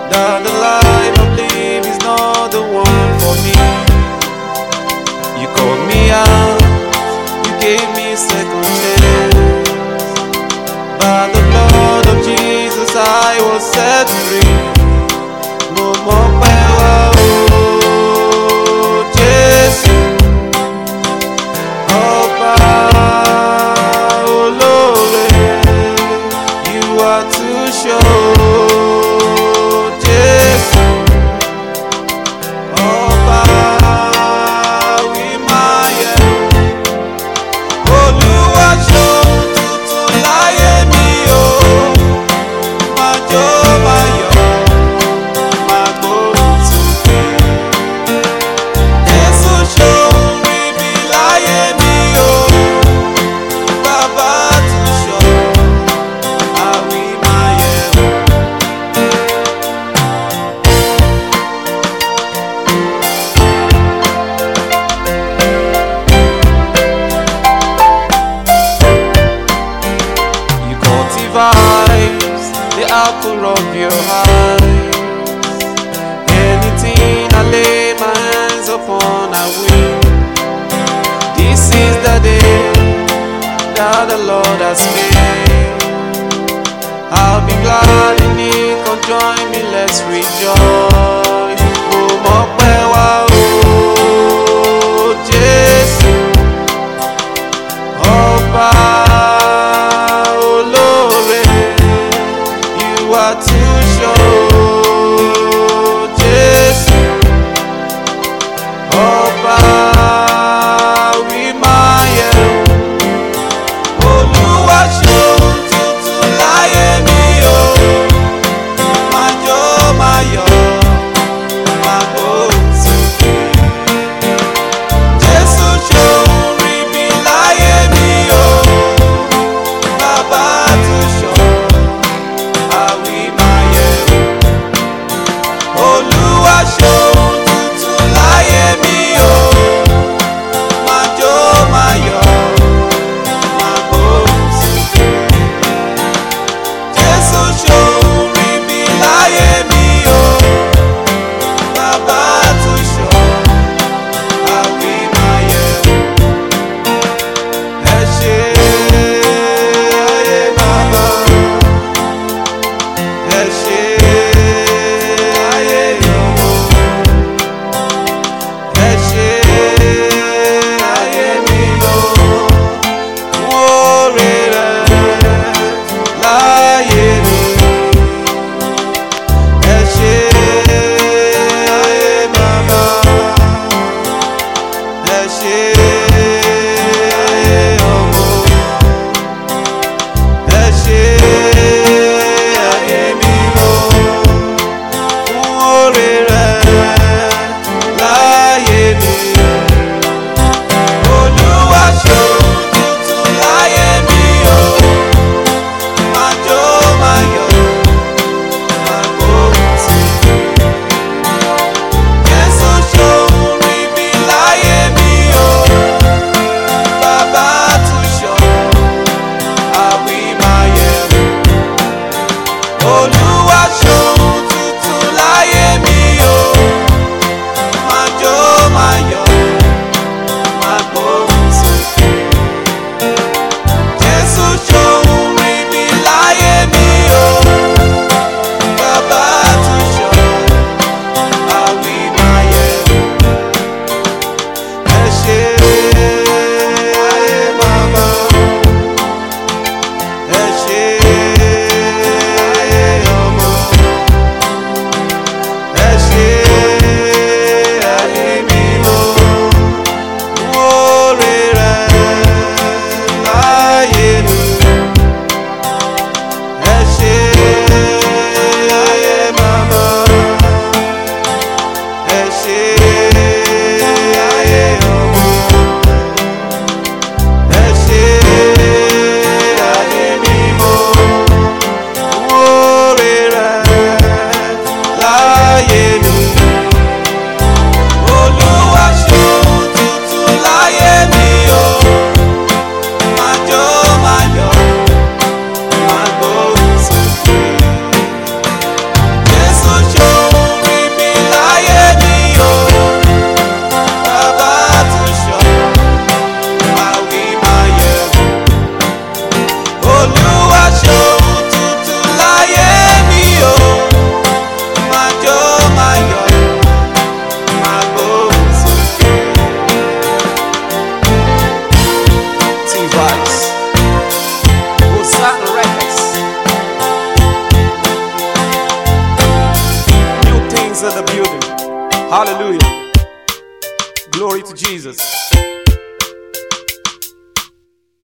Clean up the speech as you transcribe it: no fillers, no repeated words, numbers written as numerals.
that the life I live is not the one for me. You called me out, you gave me second chance. By the blood of Jesus I was set free. No more power, oh Jesus. Ọba olóore, you are too sure. Jesus, Ọba wímáyé, Olúwa ṣohun tuntun láyé mi o. Máa jó máa yọ̀, máa gbóhùn sókè. Jésù ṣohun ríbi láyé mi o. Bàbá tún ṣọ́, àwímáyé o. You cultivate the apple of your eyes. Anything I lay my hands upon, I win. This is the day that the Lord has made. I'll be glad in it, come join me, let's rejoice. Oh, mo pẹ́ wá o, Jésù. Ọba olóore, you are too sure. Jésù, Ọba wímáyé, Olúwa ṣohun tuntun láyé mi o. Máa jó máa yọ̀, máa gbóhùn sókè. Jésù ṣohun ríbi láyé mi o. Bàbá tún ṣọ́, àwímáyé o. Olúwa ṣohun tuntun láyé mi o. Máa jó máa yọ̀, máa gbóhùn sókè. Jésù ṣohun ríbi láyé mi o. Bàbá tún ṣọ́, àwímáyé o. Ẹ ṣé ayé bàbá, ẹ ṣé ayé ọmọ, ẹ ṣé ayé mi o. Fún oore rẹ̀ láyé mi. Ẹ ṣé ayé bàbá, ẹ ṣé ayé ọmọ, ẹ ṣé ayé mi o. Fún oore rẹ̀ láyé mi. Olúwa ṣohun tuntun láyé mi o. Máa jó máa yọ̀, máa gbóhùn sókè. Jésù ṣohun ríbi láyé mi o. Bàbá tún ṣọ́, àwímáyé o. Olúwa ṣohun tuntun láyé mi o. Máa jó máa yọ̀, máa gbóhùn sókè. Jésù ṣohun ríbi láyé mi o. Bàbá tún ṣọ́, àwímáyé o. Ẹ ṣé ayé bàbá, ẹ ṣé ayé ọmọ, in the building. Hallelujah. Glory to Jesus.